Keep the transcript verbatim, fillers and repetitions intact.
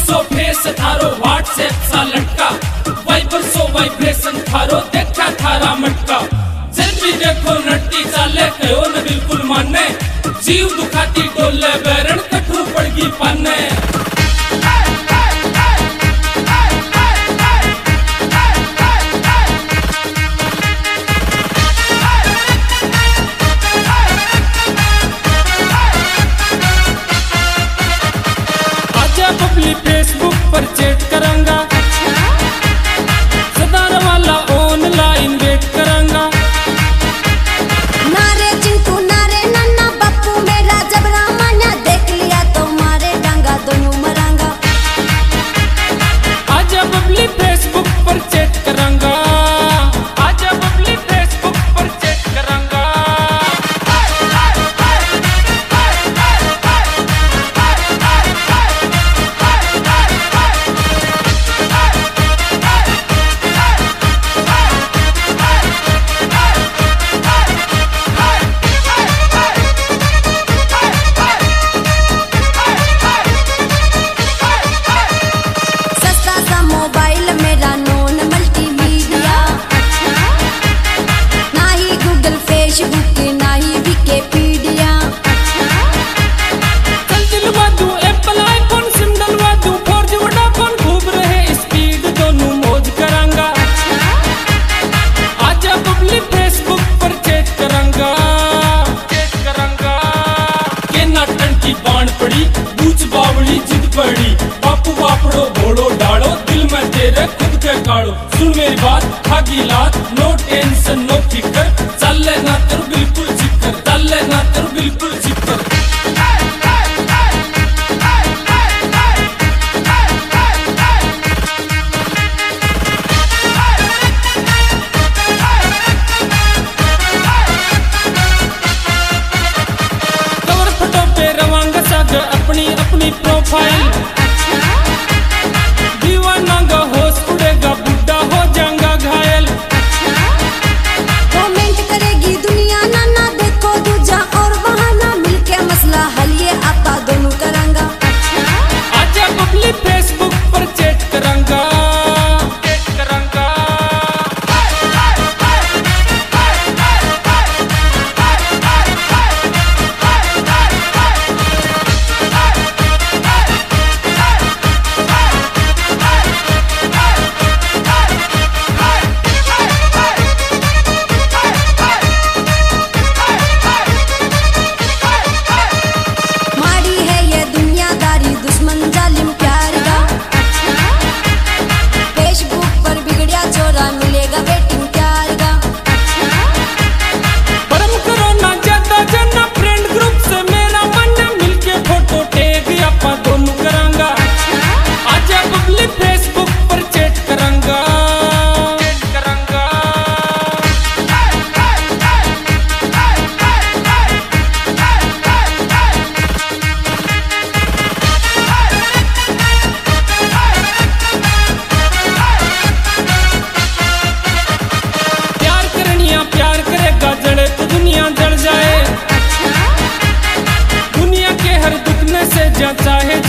सो face थारो WhatsApp सा लटका, वाइबर सो वाइब्रेशन थारो देखा थारा मटका। सेल्फी देखो नट्टी चाले कहो न बिल्कुल माने, जीव दुखाती डोले बैरण कठू पड़गी पाने। पब्लिक फेसबुक पर चैट करांगा, सदार वाला ऑनलाइन वेट करांगा। नारे चिंटू नारे नन्ना बप्पू मेरा जबरा मान्या, देख लिया तो मारे डांगा दोनों मरांगा। आजा पब्लिक फेसबुक पर चैट करांगा, आजा पब्लिक फेसबुक पर चैट करांगा। मोबाइल मेरा नॉन मल्टीमीडिया, ना ही गूगल फेसबुक ना ही विकिपीडिया। चल दिलवा दूं एप्पल आईफोन सिम डलवा दूं फोर जी वोडाफोन, खूब रहे स्पीड दोनों मौज करांगा। आजा पब्लिक फेसबुक पर चैट करांगा, चैट करांगा। के नाटन की बाण पड़ी बूझ बावड़ी जिद पड़ी, बापू बापड़ो घोड़ो डालो दिल में तेरे खुद के काड़ो। सुन मेरी बात खागी लात, नो टेंशन नो फिकर, चल लेना तेरे बिल्कुल जिक्र, चल लेना तेरे बिल्कुल जिक्र। कवर फोटो पे रवांगा साग अपनी अपनी प्रोफाइल, दीवानांगा होश उड़ेगा बुड्ढा हो जाऊंगा घायल। कमेंट करेगी दुनिया नाना देखो दूजा और बहाना, मिलके मसला हल ये आपा दोनों करांगा। आजा पब्लिक फेसबुक पर चैट करांगा, चैट करांगा। माड़ी है ये दुनियादारी दुश्मन जालिम प्यार का, फेसबुक पर बिगड़िया चोरा मिलेगा वेटिंग प्यार का। परम करो ना ज्यादा जना फ्रेंड ग्रुप से मेरा मन, मिलके फोटो टैग आपा दोनों करांगा। आजा पब्लिक फेसबुक पर चैट करांगा, चैट करांगा। प्यार करनिया प्यार करेगा जड़े तो दुनिया जल जाए, दुनिया के हर दुखने से जा चाहे